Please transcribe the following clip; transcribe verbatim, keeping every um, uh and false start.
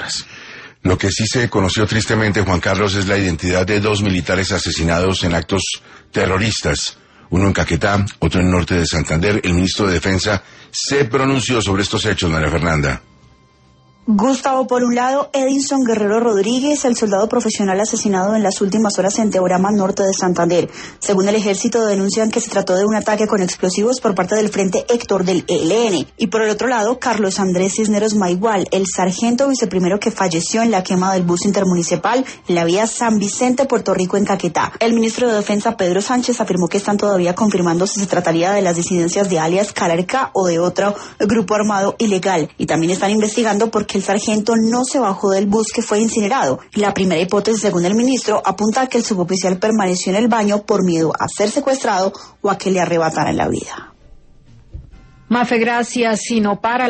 otras. Lo que sí se conoció tristemente, Juan Carlos, es la identidad de dos militares asesinados en actos terroristas. Uno en Caquetá, otro en el norte de Santander. El ministro de Defensa se pronunció sobre estos hechos, María Fernanda. Gustavo, por un lado, Edinson Guerrero Rodríguez, el soldado profesional asesinado en las últimas horas en Teorama, norte de Santander. Según el ejército, denuncian que se trató de un ataque con explosivos por parte del Frente Héctor del E L N. Y por el otro lado, Carlos Andrés Cisneros Maigual, el sargento viceprimero que falleció en la quema del bus intermunicipal en la vía San Vicente, Puerto Rico, en Caquetá. El ministro de Defensa, Pedro Sánchez, afirmó que están todavía confirmando si se trataría de las disidencias de alias Calarca o de otro grupo armado ilegal. Y también están investigando por qué el sargento no se bajó del bus que fue incinerado. La primera hipótesis, según el ministro, apunta a que el suboficial permaneció en el baño por miedo a ser secuestrado o a que le arrebataran la vida. Mafe, gracias. Si no para